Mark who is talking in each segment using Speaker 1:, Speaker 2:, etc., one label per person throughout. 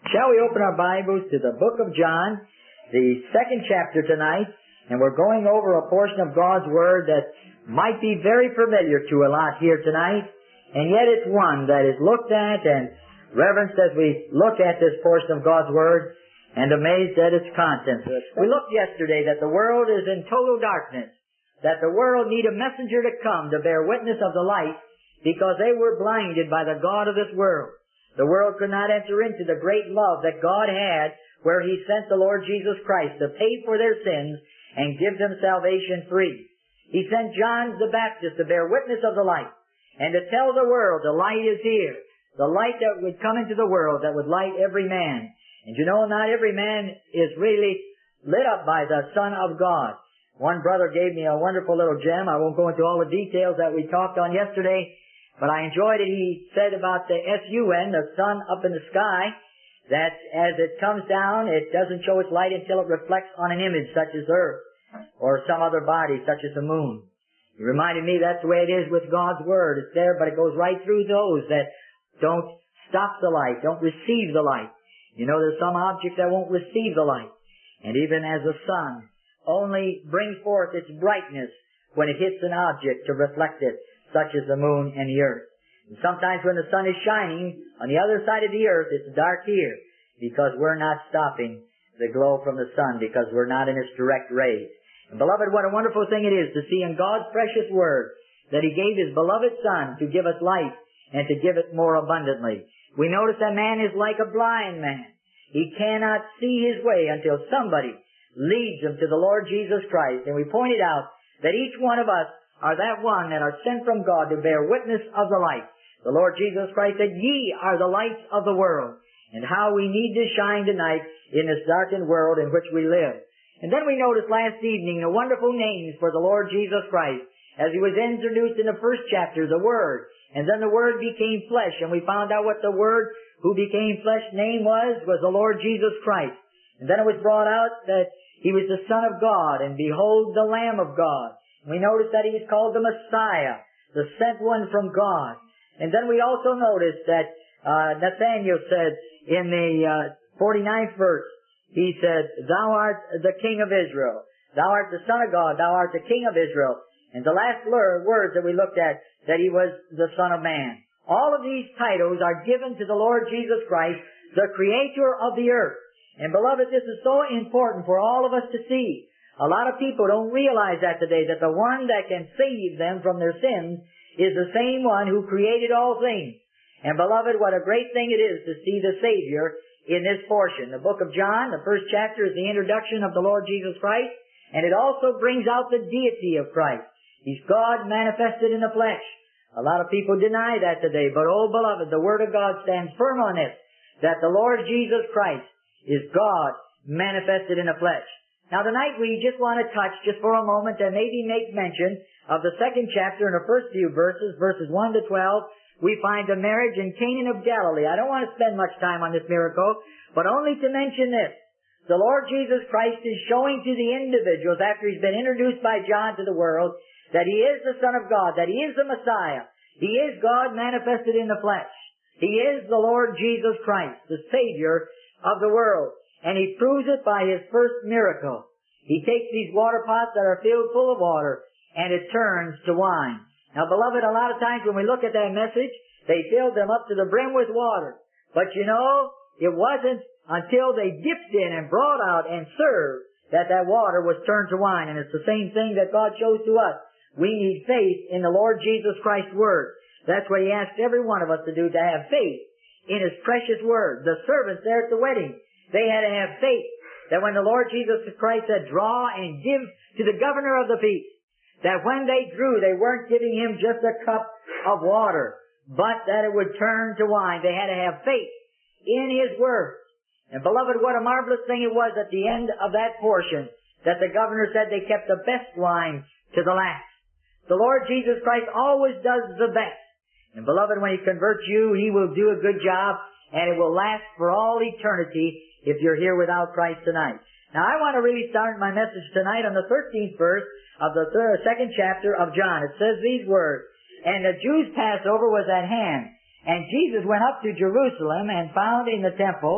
Speaker 1: Shall we open our Bibles to the book of John, the 2nd chapter tonight, and we're going over a portion of God's Word that might be very familiar to a lot here tonight, and yet it's one that is looked at and reverenced as we look at this portion of God's Word and amazed at its contents. We looked yesterday that the world is in total darkness, that the world need a messenger to come to bear witness of the light because they were blinded by the God of this world. The world could not enter into the great love that God had where He sent the Lord Jesus Christ to pay for their sins and give them salvation free. He sent John the Baptist to bear witness of the light and to tell the world the light is here, the light that would come into the world that would light every man. And you know, not every man is really lit up by the Son of God. One brother gave me a wonderful little gem. I won't go into all the details that we talked on yesterday, but I enjoyed it. He said about the sun, the sun up in the sky, that as it comes down, it doesn't show its light until it reflects on an image such as earth or some other body such as the moon. He reminded me that's the way it is with God's Word. It's there, but it goes right through those that don't stop the light, don't receive the light. You know, there's some objects that won't receive the light. And even as the sun only brings forth its brightness when it hits an object to reflect it, such as the moon and the earth. And sometimes when the sun is shining on the other side of the earth, it's dark here because we're not stopping the glow from the sun, because we're not in its direct rays. And beloved, what a wonderful thing it is to see in God's precious Word that He gave His beloved Son to give us life and to give it more abundantly. We notice that man is like a blind man. He cannot see his way until somebody leads him to the Lord Jesus Christ. And we pointed out that each one of us are that one that are sent from God to bear witness of the light. The Lord Jesus Christ said, "Ye are the lights of the world," and how we need to shine tonight in this darkened world in which we live. And then we noticed last evening the wonderful names for the Lord Jesus Christ as He was introduced in the first chapter, the Word. And then the Word became flesh, and we found out what the Word who became flesh name was the Lord Jesus Christ. And then it was brought out that He was the Son of God, and behold the Lamb of God. We noticed that He was called the Messiah, the sent one from God. And then we also noticed that Nathanael said in the 49th verse, he said, "Thou art the King of Israel. Thou art the Son of God. Thou art the King of Israel." And the last words that we looked at, that He was the Son of Man. All of these titles are given to the Lord Jesus Christ, the Creator of the earth. And beloved, this is so important for all of us to see. A lot of people don't realize that today, that the one that can save them from their sins is the same one who created all things. And beloved, what a great thing it is to see the Savior in this portion. The book of John, the first chapter, is the introduction of the Lord Jesus Christ, and it also brings out the deity of Christ. He's God manifested in the flesh. A lot of people deny that today, but oh beloved, the Word of God stands firm on this, that the Lord Jesus Christ is God manifested in the flesh. Now tonight we just want to touch just for a moment and maybe make mention of the 2nd chapter in the first few verses, verses 1 to 12. We find the marriage in Cana of Galilee. I don't want to spend much time on this miracle, but only to mention this. The Lord Jesus Christ is showing to the individuals after He's been introduced by John to the world that He is the Son of God, that He is the Messiah. He is God manifested in the flesh. He is the Lord Jesus Christ, the Savior of the world. And He proves it by His first miracle. He takes these water pots that are filled full of water, and it turns to wine. Now, beloved, a lot of times when we look at that message, they filled them up to the brim with water. But you know, it wasn't until they dipped in and brought out and served that that water was turned to wine. And it's the same thing that God shows to us. We need faith in the Lord Jesus Christ's Word. That's what He asked every one of us to do, to have faith in His precious Word. The servants there at the wedding, they had to have faith that when the Lord Jesus Christ said, "Draw and give to the governor of the feast," that when they drew, they weren't giving him just a cup of water, but that it would turn to wine. They had to have faith in His Word. And beloved, what a marvelous thing it was at the end of that portion, that the governor said they kept the best wine to the last. The Lord Jesus Christ always does the best. And beloved, when He converts you, He will do a good job, and it will last for all eternity if you're here without Christ tonight. Now, I want to really start my message tonight on the 13th verse of the 2nd chapter of John. It says these words, "And the Jews' Passover was at hand, and Jesus went up to Jerusalem and found in the temple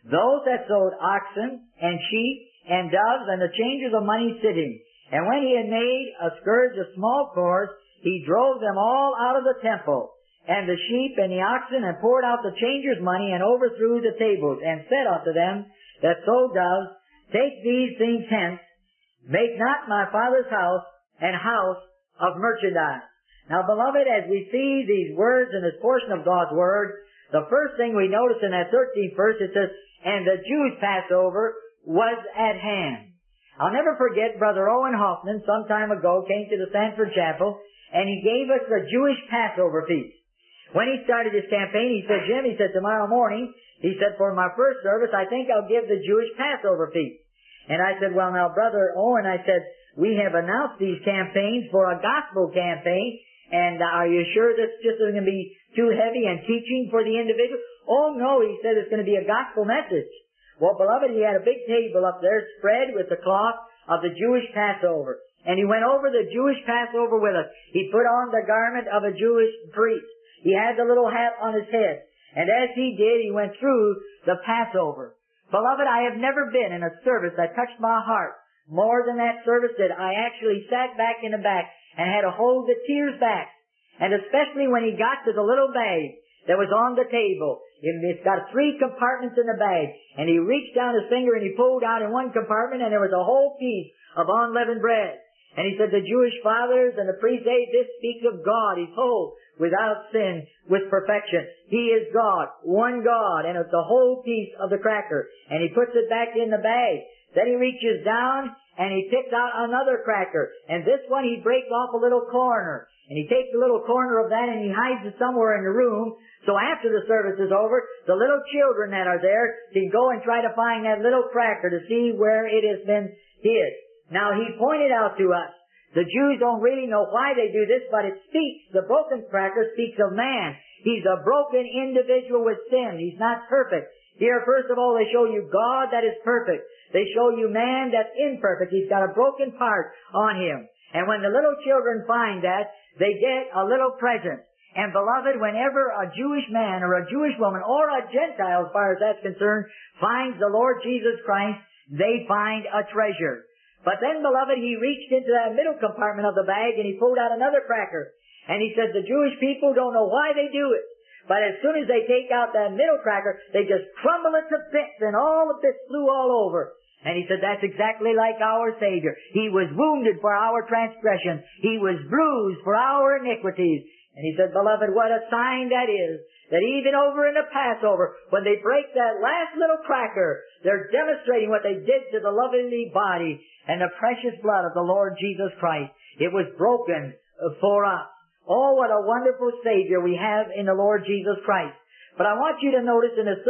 Speaker 1: those that sold oxen and sheep and doves and the changers of money sitting. And when he had made a scourge of small cords, he drove them all out of the temple, and the sheep and the oxen, and poured out the changers' money, and overthrew the tables, and said unto them that sold doves, Take these things hence, make not my Father's house an house of merchandise. Now, beloved, as we see these words in this portion of God's Word, the first thing we notice in that 13th verse, it says, And the Jews' Passover was at hand. I'll never forget Brother Owen Hoffman some time ago came to the Sanford Chapel, and he gave us the Jewish Passover feast. When he started his campaign, he said, Jim, he said, tomorrow morning, he said, for my first service, I think I'll give the Jewish Passover feast. And I said, well, now, Brother Owen, I said, we have announced these campaigns for a gospel campaign, and are you sure this just isn't going to be too heavy and teaching for the individual? Oh, no, he said, it's going to be a gospel message. Well, beloved, he had a big table up there spread with the cloth of the Jewish Passover. And he went over the Jewish Passover with us. He put on the garment of a Jewish priest. He had the little hat on his head. And as he did, he went through the Passover. Beloved, I have never been in a service that touched my heart more than that service that I actually sat back in the back and had to hold the tears back. And especially when he got to the little bag that was on the table. It's got 3 compartments in the bag. And he reached down his finger and he pulled out in one compartment, and there was a whole piece of unleavened bread. And he said, the Jewish fathers and the priests say, this speaks of God. He's whole, without sin, with perfection. He is God, one God, and it's the whole piece of the cracker. And he puts it back in the bag. Then he reaches down and he picks out another cracker. And this one he breaks off a little corner. And he takes a little corner of that and he hides it somewhere in the room. So after the service is over, the little children that are there can go and try to find that little cracker to see where it has been hid. Now he pointed out to us, the Jews don't really know why they do this, but it speaks, the broken cracker speaks of man. He's a broken individual with sin. He's not perfect. Here, first of all, they show you God that is perfect. They show you man that's imperfect. He's got a broken part on him. And when the little children find that, they get a little present. And beloved, whenever a Jewish man or a Jewish woman or a Gentile, as far as that's concerned, finds the Lord Jesus Christ, they find a treasure. But then, beloved, he reached into that middle compartment of the bag and he pulled out another cracker. And he said, the Jewish people don't know why they do it. But as soon as they take out that middle cracker, they just crumble it to bits, and all the bits flew all over. And he said, that's exactly like our Savior. He was wounded for our transgressions. He was bruised for our iniquities. And he said, beloved, what a sign that is, that even over in the Passover, when they break that last little cracker, they're demonstrating what they did to the lovely body and the precious blood of the Lord Jesus Christ. It was broken for us. Oh, what a wonderful Savior we have in the Lord Jesus Christ. But I want you to notice in the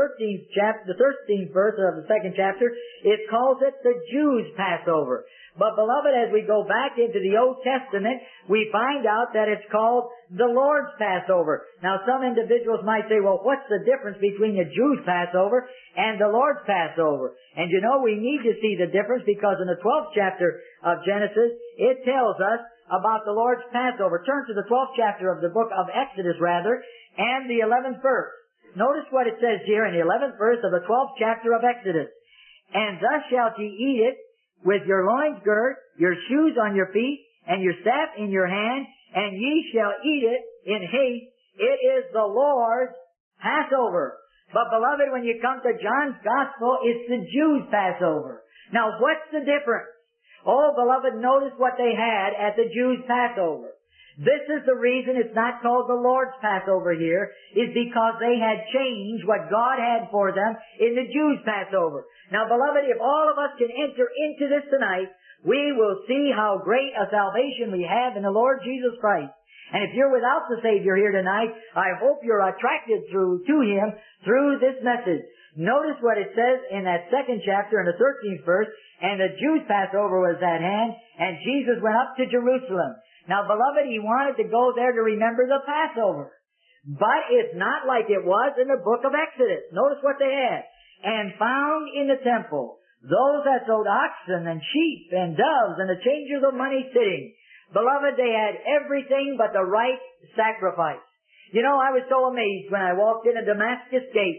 Speaker 1: 13th verse of the 2nd chapter, it calls it the Jews' Passover. But beloved, as we go back into the Old Testament, we find out that it's called the Lord's Passover. Now, some individuals might say, well, what's the difference between the Jews' Passover and the Lord's Passover? And you know, we need to see the difference because in the 12th chapter of Genesis, it tells us about the Lord's Passover. Turn to the 12th chapter of the book of Exodus, and the 11th verse. Notice what it says here in the 11th verse of the 12th chapter of Exodus. And thus shalt ye eat it with your loins girt, your shoes on your feet, and your staff in your hand, and ye shall eat it in haste. It is the Lord's Passover. But beloved, when you come to John's Gospel, it's the Jews' Passover. Now, what's the difference? Oh, beloved, notice what they had at the Jews' Passover. This is the reason it's not called the Lord's Passover here, is because they had changed what God had for them in the Jews' Passover. Now, beloved, if all of us can enter into this tonight, we will see how great a salvation we have in the Lord Jesus Christ. And if you're without the Savior here tonight, I hope you're attracted to Him through this message. Notice what it says in that 2nd chapter in the 13th verse, and the Jews' Passover was at hand, and Jesus went up to Jerusalem. Now, beloved, He wanted to go there to remember the Passover. But it's not like it was in the book of Exodus. Notice what they had. And found in the temple those that sold oxen and sheep and doves and the changers of money sitting. Beloved, they had everything but the right sacrifice. You know, I was so amazed when I walked in a Damascus gate.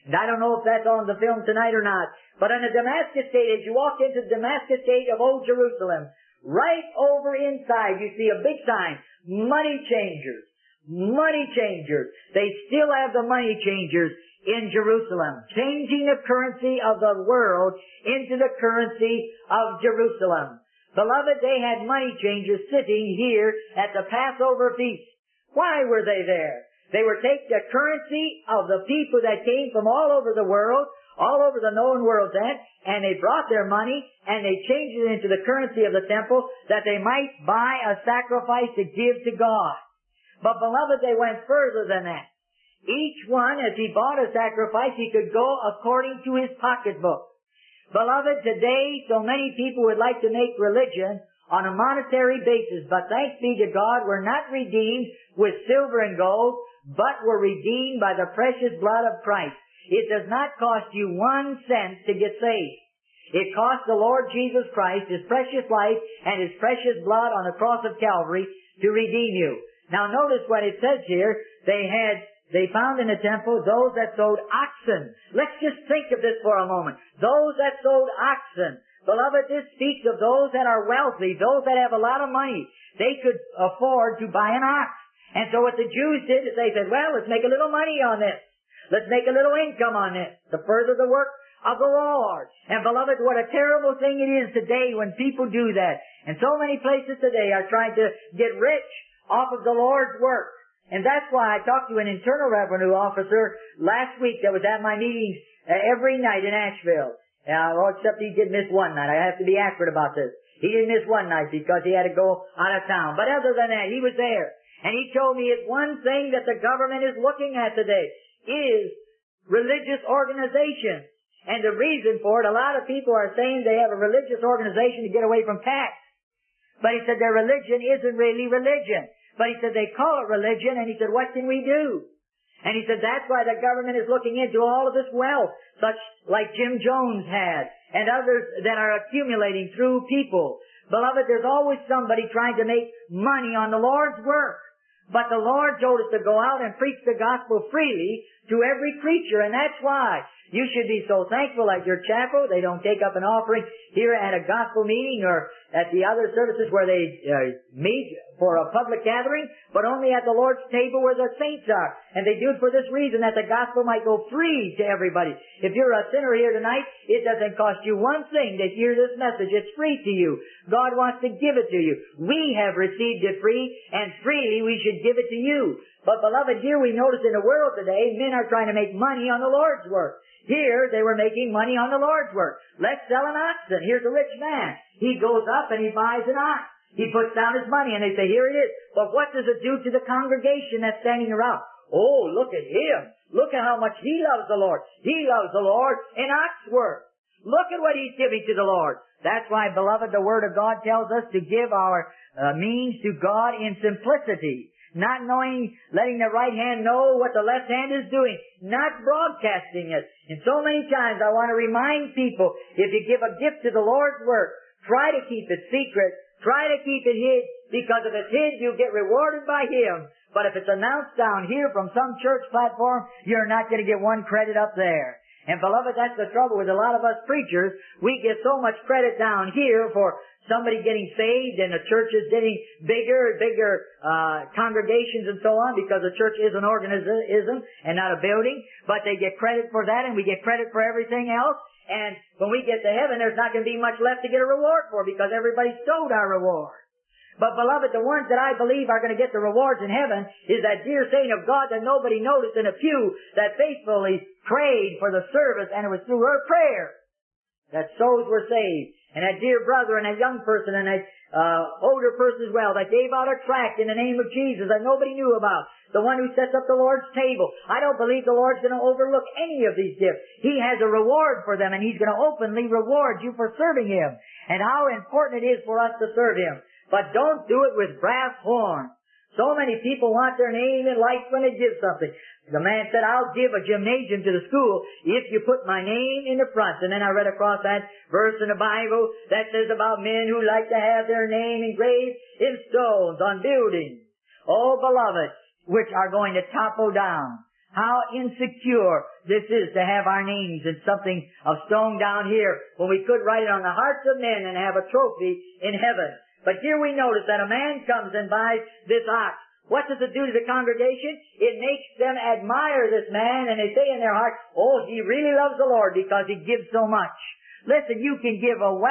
Speaker 1: And I don't know if that's on the film tonight or not. But on the Damascus Gate, as you walk into the Damascus Gate of Old Jerusalem, right over inside you see a big sign, Money Changers. Money Changers. They still have the money changers in Jerusalem, changing the currency of the world into the currency of Jerusalem. Beloved, they had money changers sitting here at the Passover feast. Why were they there? They were taking the currency of the people that came from all over the world, all over the known world then, and they brought their money and they changed it into the currency of the temple that they might buy a sacrifice to give to God. But beloved, they went further than that. Each one, as he bought a sacrifice, he could go according to his pocketbook. Beloved, today so many people would like to make religion on a monetary basis, but thanks be to God, we're not redeemed with silver and gold, but we're redeemed by the precious blood of Christ. It does not cost you 1 cent to get saved. It cost the Lord Jesus Christ His precious life and His precious blood on the cross of Calvary to redeem you. Now notice what it says here. They found in the temple those that sold oxen. Let's just think of this for a moment. Those that sold oxen. Beloved, this speaks of those that are wealthy, those that have a lot of money. They could afford to buy an ox. And so what the Jews did is they said, well, let's make a little money on this. Let's make a little income on this to further the work of the Lord. And beloved, what a terrible thing it is today when people do that. And so many places today are trying to get rich off of the Lord's work. And that's why I talked to an Internal Revenue officer last week that was at my meetings every night in Asheville. Except he did miss one night. I have to be accurate about this. He didn't miss one night because he had to go out of town. But other than that, he was there. And he told me it's one thing that the government is looking at today is religious organizations. And the reason for it, a lot of people are saying they have a religious organization to get away from tax. But he said their religion isn't really religion. But he said they call it religion, and he said, what can we do? And he said that's why the government is looking into all of this wealth, such like Jim Jones had, and others that are accumulating through people. Beloved, there's always somebody trying to make money on the Lord's work. But the Lord told us to go out and preach the gospel freely to every creature, and that's why you should be so thankful at your chapel. They don't take up an offering here at a gospel meeting or at the other services where they meet for a public gathering, but only at the Lord's table where the saints are. And they do it for this reason, that the gospel might go free to everybody. If you're a sinner here tonight, it doesn't cost you one thing to hear this message. It's free to you. God wants to give it to you. We have received it free, and freely we should give it to you. But beloved, here we notice in the world today, men are trying to make money on the Lord's work. Here, they were making money on the Lord's work. Let's sell an oxen. Here's a rich man. He goes up and he buys an ox. He puts down his money and they say, here it is. But what does it do to the congregation that's standing around? Oh, look at him. Look at how much he loves the Lord. He loves the Lord in ox work. Look at what he's giving to the Lord. That's why, beloved, the Word of God tells us to give our means to God in simplicity. Not knowing, letting the right hand know what the left hand is doing. Not broadcasting it. And so many times I want to remind people, if you give a gift to the Lord's work, try to keep it secret. Try to keep it hid, because if it's hid, you'll get rewarded by Him. But if it's announced down here from some church platform, you're not going to get one credit up there. And beloved, that's the trouble with a lot of us preachers. We get so much credit down here for somebody getting saved and the church is getting bigger congregations and so on, because the church is an organism and not a building. But they get credit for that, and we get credit for everything else. And when we get to heaven, there's not going to be much left to get a reward for, because everybody sowed our reward. But beloved, the ones that I believe are going to get the rewards in heaven is that dear saint of God that nobody noticed in a pew that faithfully prayed for the service, and it was through her prayer that souls were saved. And that dear brother and that young person and that older person as well that gave out a tract in the name of Jesus that nobody knew about. The one who sets up the Lord's table. I don't believe the Lord's going to overlook any of these gifts. He has a reward for them, and He's going to openly reward you for serving Him. And how important it is for us to serve Him. But don't do it with brass horns. So many people want their name in lights when they give something. The man said, I'll give a gymnasium to the school if you put my name in the front. And then I read across that verse in the Bible that says about men who like to have their name engraved in stones on buildings. Oh, beloved, which are going to topple down. how insecure this is to have our names in something of stone down here when we could write it on the hearts of men and have a trophy in heaven. But here we notice that a man comes and buys this ox. What does it do to the congregation? It makes them admire this man, and they say in their heart, oh, he really loves the Lord because he gives so much. Listen, you can be a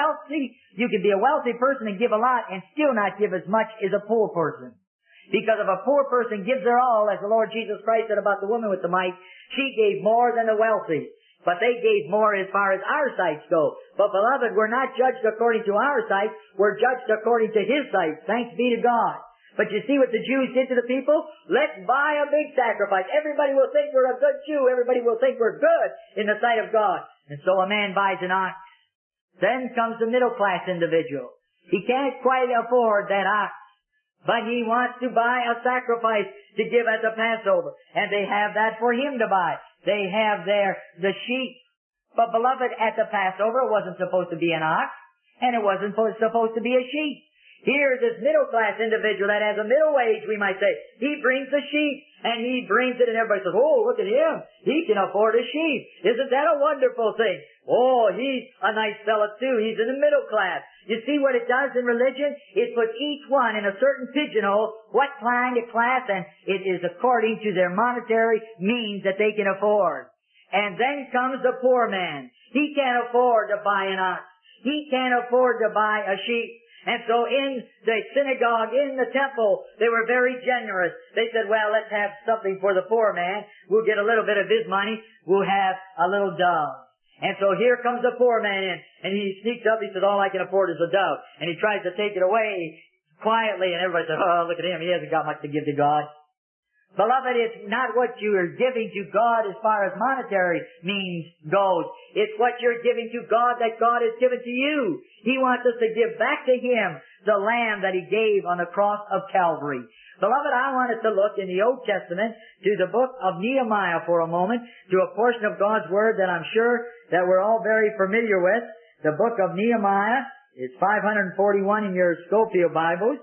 Speaker 1: wealthy person and give a lot and still not give as much as a poor person. Because if a poor person gives their all, as the Lord Jesus Christ said about the woman with the mite, she gave more than the wealthy. But they gave more as far as our sights go. But beloved, we're not judged according to our sight. We're judged according to His sight. Thanks be to God. But you see what the Jews did to the people? Let's buy a big sacrifice. Everybody will think we're a good Jew. Everybody will think we're good in the sight of God. And so a man buys an ox. Then comes the middle class individual. He can't quite afford that ox. But he wants to buy a sacrifice to give at the Passover. And they have that for him to buy. They have the sheep. But beloved, at the Passover it wasn't supposed to be an ox. And it wasn't supposed to be a sheep. Here, this middle-class individual that has a middle wage, we might say, he brings the sheep, and he brings it, and everybody says, oh, look at him. He can afford a sheep. Isn't that a wonderful thing? Oh, he's a nice fellow, too. He's in the middle class. You see what it does in religion? It puts each one in a certain pigeonhole, what kind of class, and it is according to their monetary means that they can afford. And then comes the poor man. He can't afford to buy an ox. He can't afford to buy a sheep. And so in the synagogue, in the temple, they were very generous. They said, well, let's have something for the poor man. We'll get a little bit of his money. We'll have a little dove. And so here comes the poor man in, and he sneaks up. He says, all I can afford is a dove. And he tries to take it away quietly, and everybody says, oh, look at him. He hasn't got much to give to God. Beloved, it's not what you are giving to God as far as monetary means goes. It's what you're giving to God that God has given to you. He wants us to give back to Him the lamb that He gave on the cross of Calvary. Beloved, I want us to look in the Old Testament to the book of Nehemiah for a moment, to a portion of God's Word that I'm sure that we're all very familiar with. The book of Nehemiah is 541 in your Scofield Bibles,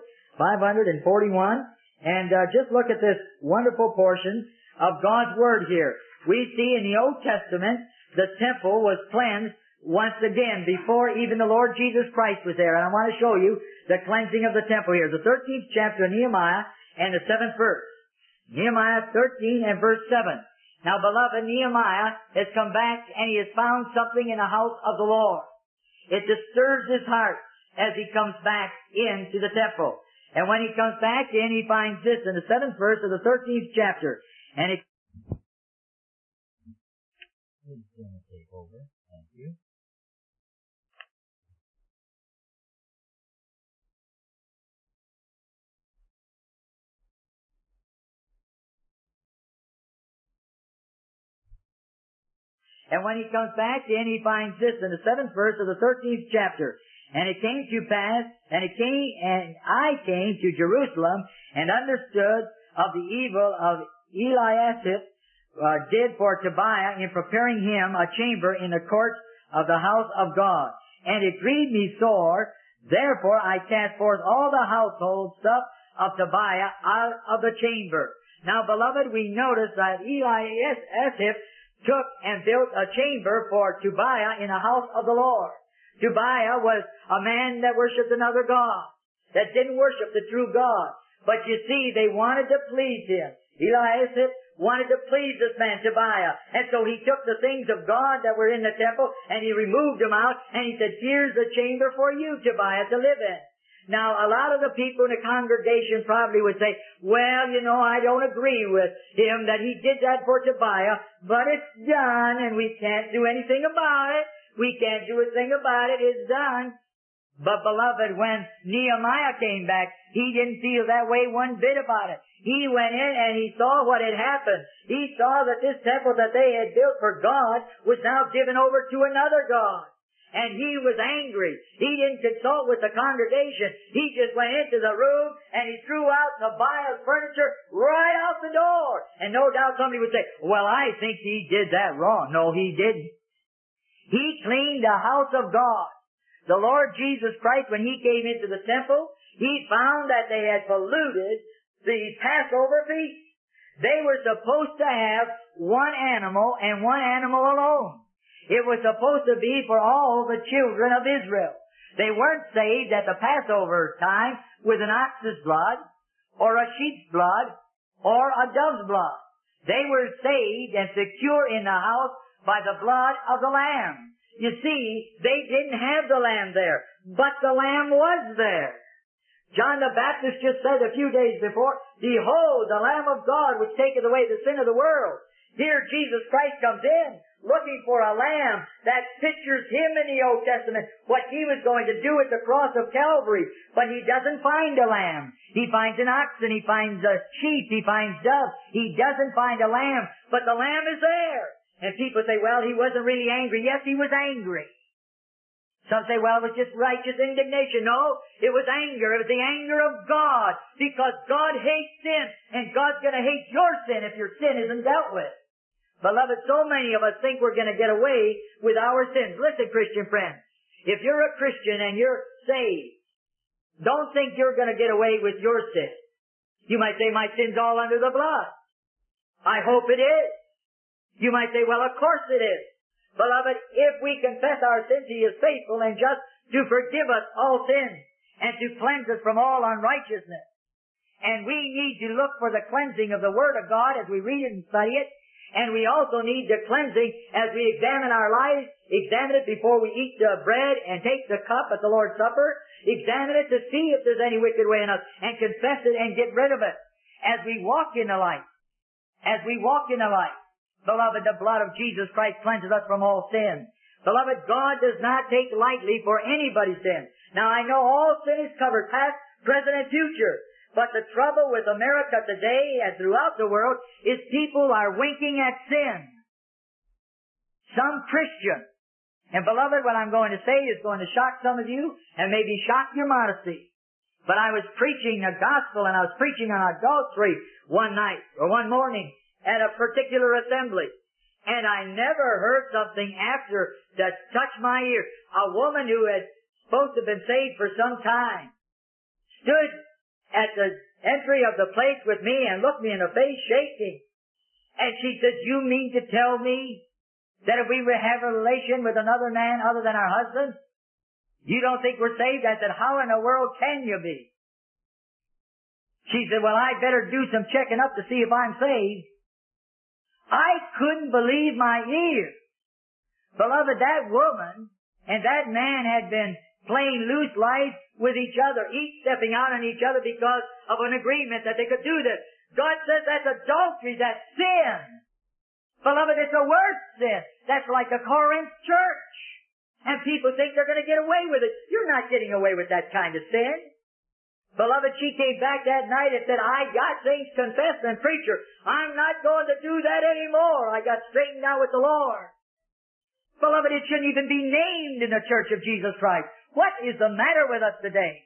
Speaker 1: 541. And just look at this wonderful portion of God's Word here. We see in the Old Testament the temple was cleansed once again before even the Lord Jesus Christ was there. And I want to show you the cleansing of the temple here. The 13th chapter of Nehemiah and the 7th verse. Nehemiah 13 and verse 7. Now, beloved, Nehemiah has come back and he has found something in the house of the Lord. It disturbs his heart as he comes back into the temple. And when he comes back in, he finds this in the 7th verse of the 13th chapter. And it... Take over. Thank you. And when he comes back in, he finds this in the 7th verse of the 13th chapter. And it came to pass, and I came to Jerusalem, and understood of the evil of Eliashib did for Tobiah in preparing him a chamber in the courts of the house of God. And it grieved me sore, therefore I cast forth all the household stuff of Tobiah out of the chamber. Now, beloved, we notice that Eliashib took and built a chamber for Tobiah in the house of the Lord. Tobiah was a man that worshipped another god, that didn't worship the true God. But you see, they wanted to please him. Eliashib wanted to please this man, Tobiah. And so he took the things of God that were in the temple, and he removed them out, and he said, here's the chamber for you, Tobiah, to live in. Now, a lot of the people in the congregation probably would say, well, you know, I don't agree with him that he did that for Tobiah, but it's done, and we can't do anything about it. We can't do a thing about it. It's done. But, beloved, when Nehemiah came back, he didn't feel that way one bit about it. He went in and he saw what had happened. He saw that this temple that they had built for God was now given over to another god. And he was angry. He didn't consult with the congregation. He just went into the room and he threw out Tobiah's furniture right out the door. And no doubt somebody would say, well, I think he did that wrong. No, he didn't. He cleaned the house of God. The Lord Jesus Christ, when He came into the temple, He found that they had polluted the Passover feast. They were supposed to have one animal and one animal alone. It was supposed to be for all the children of Israel. They weren't saved at the Passover time with an ox's blood, or a sheep's blood, or a dove's blood. They were saved and secure in the house by the blood of the Lamb. You see, they didn't have the Lamb there, but the Lamb was there. John the Baptist just said a few days before, "Behold, the Lamb of God which taketh away the sin of the world." Here Jesus Christ comes in, looking for a lamb that pictures Him in the Old Testament, what He was going to do at the cross of Calvary. But He doesn't find a lamb. He finds an oxen, He finds a sheep, He finds doves. He doesn't find a lamb, but the lamb is there. And people say, well, He wasn't really angry. Yes, He was angry. Some say, well, it was just righteous indignation. No, it was anger. It was the anger of God, because God hates sin, and God's going to hate your sin if your sin isn't dealt with. Beloved, so many of us think we're going to get away with our sins. Listen, Christian friends, if you're a Christian and you're saved, don't think you're going to get away with your sin. You might say, my sin's all under the blood. I hope it is. You might say, well, of course it is. Beloved, if we confess our sins, He is faithful and just to forgive us all sins and to cleanse us from all unrighteousness. And we need to look for the cleansing of the Word of God as we read it and study it. And we also need the cleansing as we examine our lives, examine it before we eat the bread and take the cup at the Lord's Supper. Examine it to see if there's any wicked way in us and confess it and get rid of it. As we walk in the light, beloved, the blood of Jesus Christ cleanses us from all sin. Beloved, God does not take lightly for anybody's sin. Now, I know all sin is covered, past, present, and future. But the trouble with America today and throughout the world is people are winking at sin. Some Christians. And beloved, what I'm going to say is going to shock some of you and maybe shock your modesty. But I was preaching a gospel and I was preaching on adultery one night or one morning at a particular assembly. And I never heard something after that touched my ear. A woman who had supposed to have been saved for some time stood at the entry of the place with me and looked me in the face shaking. And she said, "You mean to tell me that if we have a relation with another man other than our husband, you don't think we're saved?" I said, "How in the world can you be?" She said, "Well, I'd better do some checking up to see if I'm saved." I couldn't believe my ears. Beloved, that woman and that man had been playing loose life with each other, each stepping out on each other because of an agreement that they could do this. God says that's adultery, that's sin. Beloved, it's a worse sin. That's like the Corinth church. And people think they're going to get away with it. You're not getting away with that kind of sin. Beloved, she came back that night and said, "I got things confessed, and preacher, I'm not going to do that anymore. I got straightened out with the Lord." Beloved, it shouldn't even be named in the Church of Jesus Christ. What is the matter with us today?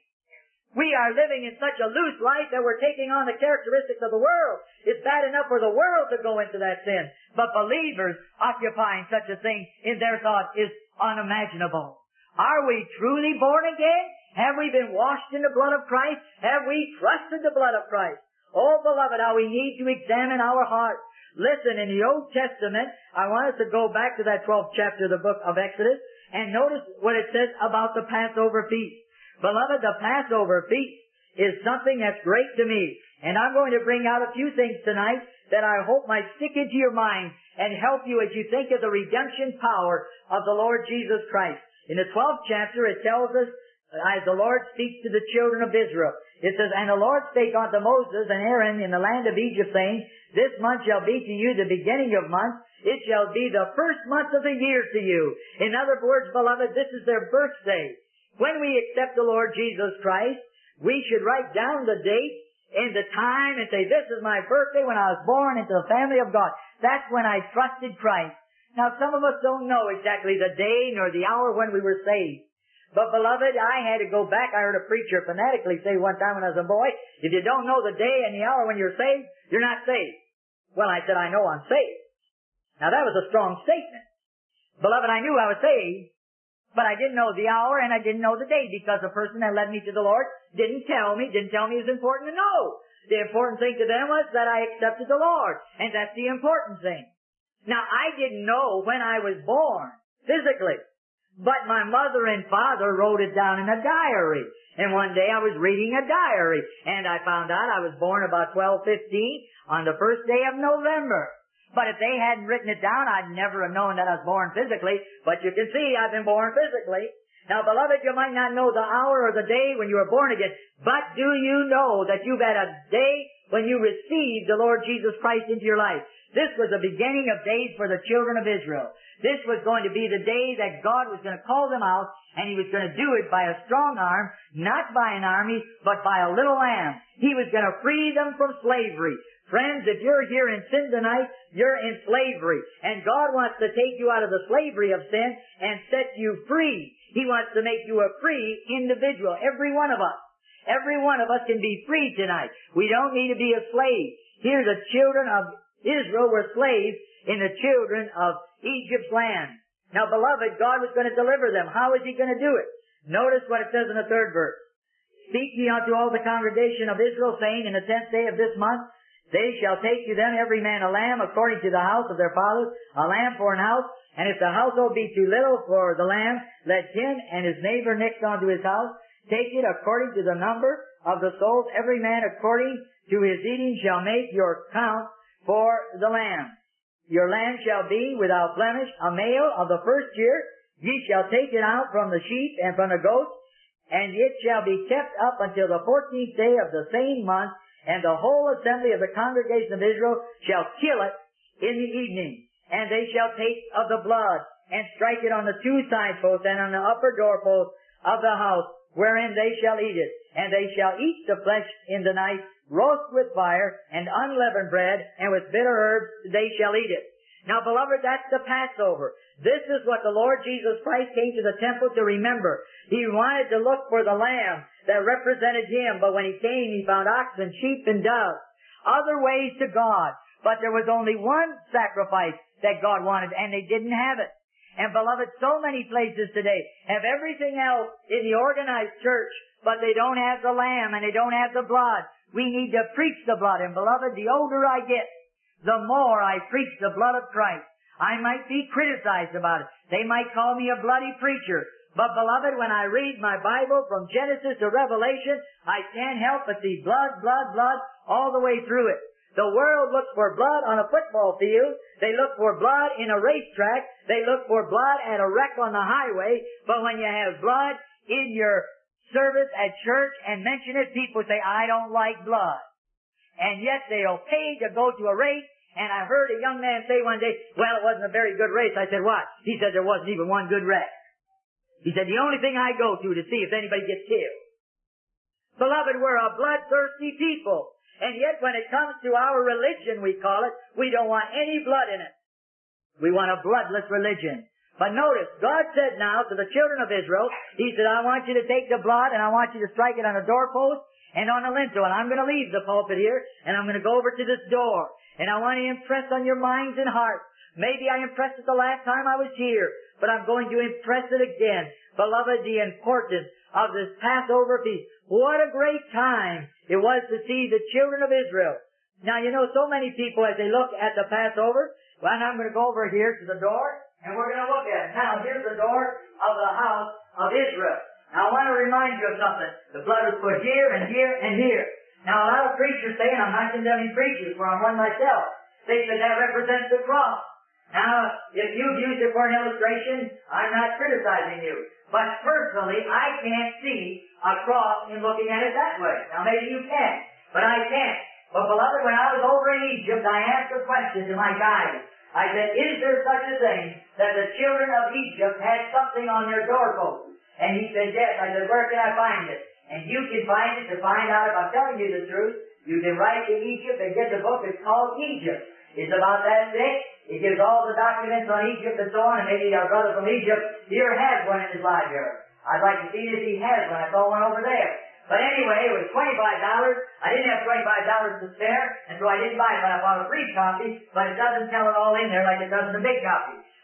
Speaker 1: We are living in such a loose life that we're taking on the characteristics of the world. It's bad enough for the world to go into that sin, but believers occupying such a thing in their thought is unimaginable. Are we truly born again? Have we been washed in the blood of Christ? Have we trusted the blood of Christ? Oh, beloved, how we need to examine our hearts. Listen, in the Old Testament, I want us to go back to that 12th chapter of the book of Exodus and notice what it says about the Passover feast. Beloved, the Passover feast is something that's great to me. And I'm going to bring out a few things tonight that I hope might stick into your mind and help you as you think of the redemption power of the Lord Jesus Christ. In the 12th chapter, it tells us, as the Lord speaks to the children of Israel, it says, "And the Lord spake unto Moses and Aaron in the land of Egypt, saying, This month shall be to you the beginning of months. It shall be the first month of the year to you." In other words, beloved, this is their birthday. When we accept the Lord Jesus Christ, we should write down the date and the time and say, "This is my birthday when I was born into the family of God. That's when I trusted Christ." Now, some of us don't know exactly the day nor the hour when we were saved. But, beloved, I had to go back. I heard a preacher fanatically say one time when I was a boy, "If you don't know the day and the hour when you're saved, you're not saved." Well, I said, "I know I'm saved." Now, that was a strong statement. Beloved, I knew I was saved, But I didn't know the hour and I didn't know the day because the person that led me to the Lord didn't tell me it was important to know. The important thing to them was that I accepted the Lord. And that's the important thing. Now, I didn't know when I was born, physically. But my mother and father wrote it down in a diary. And one day I was reading a diary. And I found out I was born about 12:15 on the first day of November. But if they hadn't written it down, I'd never have known that I was born physically. But you can see I've been born physically. Now, beloved, you might not know the hour or the day when you were born again. But do you know that you've had a day when you received the Lord Jesus Christ into your life? This was the beginning of days for the children of Israel. This was going to be the day that God was going to call them out, and He was going to do it by a strong arm, not by an army, but by a little lamb. He was going to free them from slavery. Friends, if you're here in sin tonight, you're in slavery. And God wants to take you out of the slavery of sin and set you free. He wants to make you a free individual. Every one of us. Every one of us can be free tonight. We don't need to be a slave. Here the children of Israel were slaves in the children of Egypt's land. Now, beloved, God was going to deliver them. How is He going to do it? Notice what it says in the 3rd verse. Speak ye unto all the congregation of Israel, saying, in the 10th day of this month, they shall take to them every man a lamb according to the house of their fathers, a lamb for an house. And if the household be too little for the lamb, let him and his neighbor next unto his house take it according to the number of the souls. Every man according to his eating shall make your count for the lamb. Your lamb shall be without blemish, a male of the first year. Ye shall take it out from the sheep and from the goats, and it shall be kept up until the 14th day of the same month, and the whole assembly of the congregation of Israel shall kill it in the evening. And they shall take of the blood, and strike it on the 2 side posts, and on the upper doorpost of the house, wherein they shall eat it. And they shall eat the flesh in the night, roast with fire, and unleavened bread, and with bitter herbs they shall eat it. Now, beloved, that's the Passover. This is what the Lord Jesus Christ came to the temple to remember. He wanted to look for the lamb that represented Him, but when He came, He found oxen, sheep, and doves. Other ways to God. But there was only one sacrifice that God wanted, and they didn't have it. And beloved, so many places today have everything else in the organized church, but they don't have the lamb and they don't have the blood. We need to preach the blood. And beloved, the older I get, the more I preach the blood of Christ. I might be criticized about it. They might call me a bloody preacher. But beloved, when I read my Bible from Genesis to Revelation, I can't help but see blood, blood, blood all the way through it. The world looks for blood on a football field. They look for blood in a racetrack. They look for blood at a wreck on the highway. But when you have blood in your service at church and mention it, people say, I don't like blood. And yet they'll pay to go to a race. And I heard a young man say one day, well, it wasn't a very good race. I said, what? He said, there wasn't even one good wreck. He said, the only thing I go to see if anybody gets killed. Beloved, we're a bloodthirsty people. And yet when it comes to our religion, we call it, we don't want any blood in it. We want a bloodless religion. But notice, God said now to the children of Israel, He said, I want you to take the blood and I want you to strike it on a doorpost and on a lintel. And I'm going to leave the pulpit here and I'm going to go over to this door. And I want to impress on your minds and hearts. Maybe I impressed it the last time I was here, but I'm going to impress it again. Beloved, the importance of this Passover feast. What a great time it was to see the children of Israel. Now, you know, so many people, as they look at the Passover, well, I'm going to go over here to the door, and we're going to look at it. Now, here's the door of the house of Israel. Now, I want to remind you of something. The blood was put here and here and here. Now, a lot of preachers say, and I'm not condemning preachers, for I'm one myself, they say that represents the cross. Now, if you've used it for an illustration, I'm not criticizing you. But personally, I can't see a cross in looking at it that way. Now, maybe you can, but I can't. But, beloved, when I was over in Egypt, I asked a question to my guide. I said, is there such a thing that the children of Egypt had something on their doorposts? And he said, yes. I said, where can I find it? And you can find it to find out if I'm telling you the truth. You can write to Egypt and get the book. It's called Egypt. It's about that thick. It gives all the documents on Egypt and so on. And maybe our brother from Egypt here has one in his library. I'd like to see if he has one. I saw one over there. But anyway, it was $25. I didn't have $25 to spare, and so I didn't buy it. But I bought a free copy, but it doesn't tell it all in there like it does in the big copy.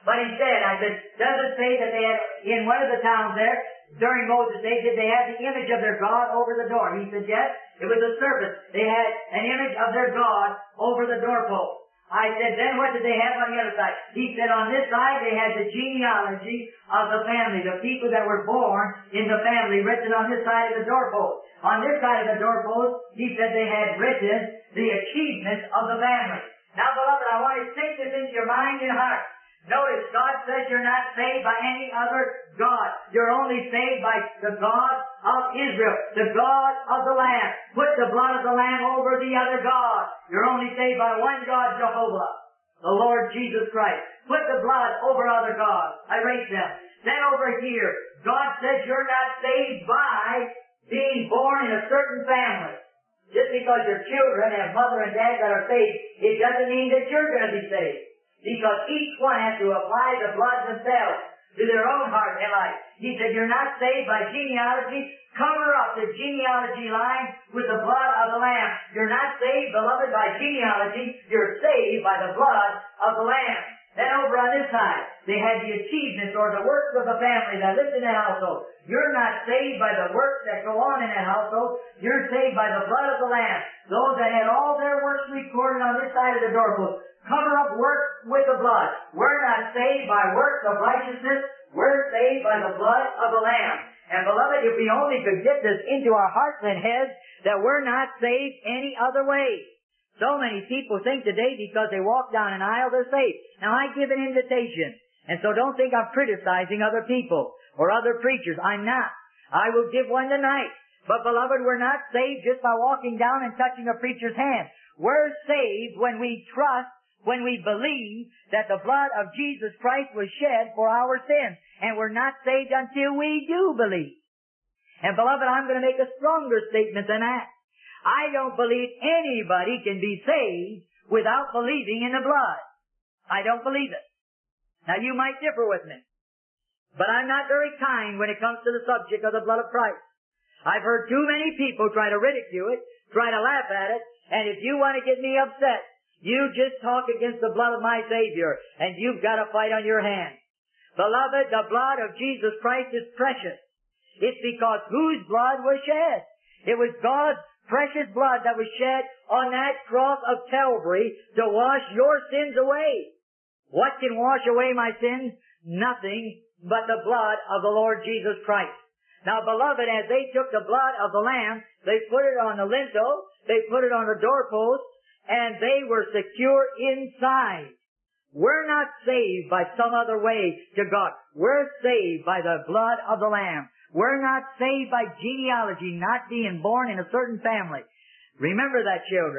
Speaker 1: But he said, I said, does it say that they had, in one of the towns there, during Moses' day, did they have the image of their God over the door? He said, yes, it was a serpent. They had an image of their God over the doorpost. I said, then what did they have on the other side? He said, on this side they had the genealogy of the family, the people that were born in the family, written on this side of the doorpost. On this side of the doorpost, he said they had written the achievements of the family. Now, beloved, I want you to take this into your mind and heart. Notice, God says you're not saved by any other God. You're only saved by the God of Israel, the God of the Lamb. Put the blood of the Lamb over the other God. You're only saved by one God, Jehovah, the Lord Jesus Christ. Put the blood over other gods. I rate them. Then over here, God says you're not saved by being born in a certain family. Just because your children have mother and dad that are saved, it doesn't mean that you're going to be saved. Because each one has to apply the blood themselves to their own heart and life. He said, you're not saved by genealogy. Cover up the genealogy line with the blood of the Lamb. You're not saved, beloved, by genealogy. You're saved by the blood of the Lamb. Then over on this side, they had the achievements or the works of the family that lived in that household. You're not saved by the works that go on in that household. You're saved by the blood of the Lamb. Those that had all their works recorded on this side of the doorpost. Cover up works with the blood. We're not saved by works of righteousness. We're saved by the blood of the Lamb. And beloved, if we only could get this into our hearts and heads that we're not saved any other way. So many people think today because they walk down an aisle, they're saved. Now I give an invitation. And so don't think I'm criticizing other people or other preachers. I'm not. I will give one tonight. But beloved, we're not saved just by walking down and touching a preacher's hand. We're saved when we trust, when we believe that the blood of Jesus Christ was shed for our sins. And we're not saved until we do believe. And beloved, I'm going to make a stronger statement than that. I don't believe anybody can be saved without believing in the blood. I don't believe it. Now you might differ with me. But I'm not very kind when it comes to the subject of the blood of Christ. I've heard too many people try to ridicule it, try to laugh at it, and if you want to get me upset, you just talk against the blood of my Savior, and you've got a fight on your hands. Beloved, the blood of Jesus Christ is precious. It's because whose blood was shed? It was God's precious blood that was shed on that cross of Calvary to wash your sins away. What can wash away my sins? Nothing but the blood of the Lord Jesus Christ. Now, beloved, as they took the blood of the Lamb, they put it on the lintel, they put it on the doorpost, and they were secure inside. We're not saved by some other way to God. We're saved by the blood of the Lamb. We're not saved by genealogy, not being born in a certain family. Remember that, children.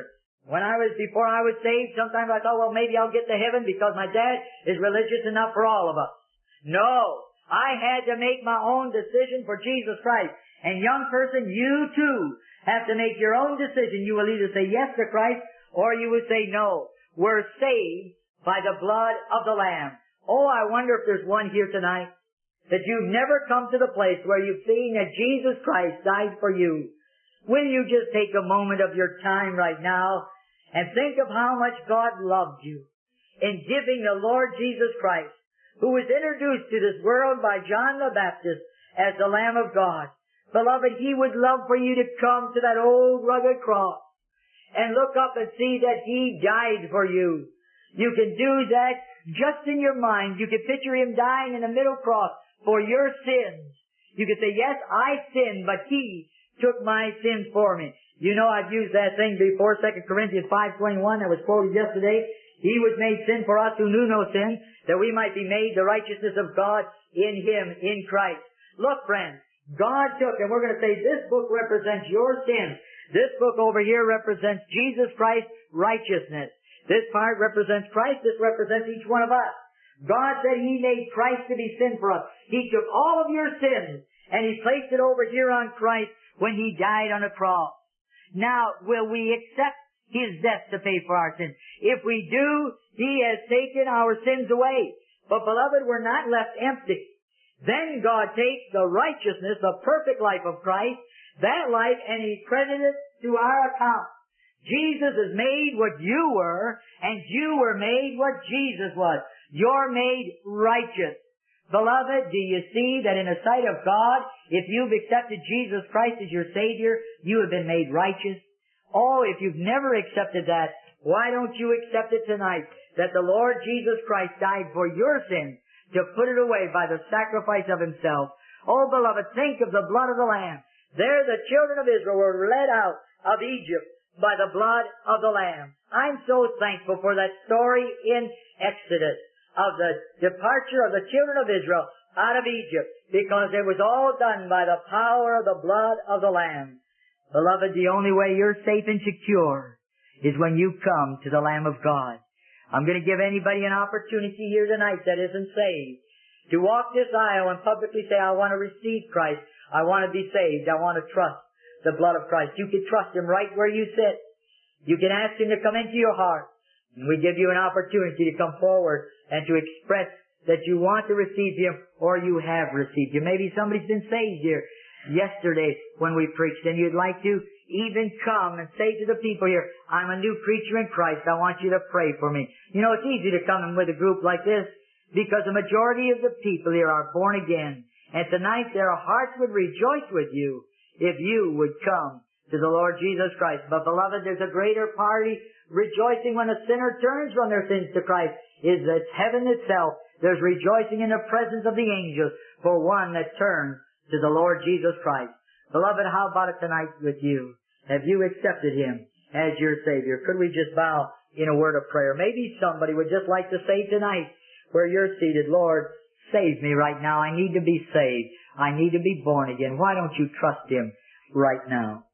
Speaker 1: Before I was saved, sometimes I thought, well, maybe I'll get to heaven because my dad is religious enough for all of us. No. I had to make my own decision for Jesus Christ. And young person, you too have to make your own decision. You will either say yes to Christ or you will say no. We're saved by the blood of the Lamb. Oh, I wonder if there's one here tonight that you've never come to the place where you've seen that Jesus Christ died for you. Will you just take a moment of your time right now and think of how much God loved you in giving the Lord Jesus Christ, who was introduced to this world by John the Baptist as the Lamb of God. Beloved, He would love for you to come to that old rugged cross and look up and see that He died for you. You can do that just in your mind. You can picture Him dying in the middle cross for your sins. You can say, yes, I sinned, but He took my sins for me. You know, I've used that thing before, 2 Corinthians 5:21, that was quoted yesterday. He was made sin for us who knew no sin, that we might be made the righteousness of God in Him, in Christ. Look, friends, God took, and we're going to say this book represents your sins. This book over here represents Jesus Christ's righteousness. This part represents Christ. This represents each one of us. God said He made Christ to be sin for us. He took all of your sins and He placed it over here on Christ when He died on the cross. Now, will we accept His death to pay for our sins? If we do, He has taken our sins away. But beloved, we're not left empty. Then God takes the righteousness, the perfect life of Christ, that life, and He credited it to our account. Jesus is made what you were, and you were made what Jesus was. You're made righteous. Beloved, do you see that in the sight of God, if you've accepted Jesus Christ as your Savior, you have been made righteous? Oh, if you've never accepted that, why don't you accept it tonight? That the Lord Jesus Christ died for your sins to put it away by the sacrifice of Himself. Oh, beloved, think of the blood of the Lamb. There the children of Israel were led out of Egypt by the blood of the Lamb. I'm so thankful for that story in Exodus of the departure of the children of Israel out of Egypt, because it was all done by the power of the blood of the Lamb. Beloved, the only way you're safe and secure is when you come to the Lamb of God. I'm going to give anybody an opportunity here tonight that isn't saved to walk this aisle and publicly say, I want to receive Christ. I want to be saved. I want to trust the blood of Christ. You can trust Him right where you sit. You can ask Him to come into your heart. And we give you an opportunity to come forward and to express that you want to receive Him or you have received Him. Maybe somebody's been saved here yesterday when we preached and you'd like to even come and say to the people here, I'm a new creature in Christ. I want you to pray for me. You know, it's easy to come in with a group like this because the majority of the people here are born again. And tonight their hearts would rejoice with you if you would come to the Lord Jesus Christ. But beloved, there's a greater party rejoicing when a sinner turns from their sins to Christ. Is that heaven itself. There's rejoicing in the presence of the angels for one that turns to the Lord Jesus Christ. Beloved, how about it tonight with you? Have you accepted Him as your Savior? Could we just bow in a word of prayer? Maybe somebody would just like to say tonight where you're seated, Lord, save me right now. I need to be saved. I need to be born again. Why don't you trust Him right now?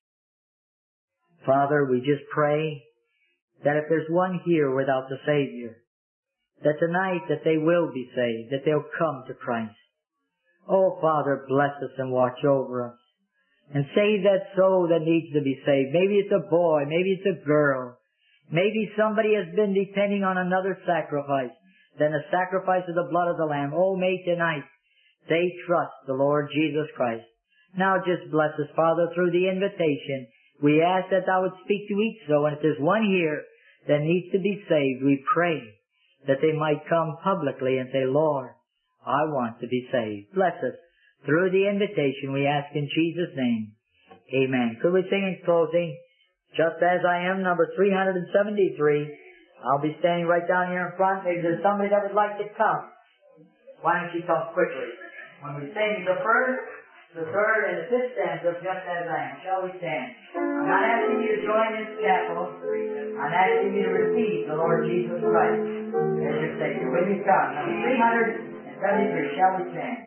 Speaker 1: Father, we just pray that if there's one here without the Savior, that tonight that they will be saved, that they'll come to Christ. Oh, Father, bless us and watch over us. And save that soul that needs to be saved. Maybe it's a boy, maybe it's a girl. Maybe somebody has been depending on another sacrifice than the sacrifice of the blood of the Lamb. Oh, may tonight they trust the Lord Jesus Christ. Now just bless us, Father, through the invitation. We ask that Thou would speak to each soul, and if there's one here that needs to be saved, we pray that they might come publicly and say, Lord, I want to be saved. Bless us. Through the invitation we ask in Jesus' name. Amen. Could we sing in closing, Just As I Am, number 373. I'll be standing right down here in front. Maybe there's somebody that would like to come. Why don't you come quickly? When we sing the first, the third, and the fifth stanza of Just As I Am, shall we stand? I'm not asking you to join this chapel. I'm asking you to receive the Lord Jesus Christ as your Savior. When you come, number 373, shall we stand?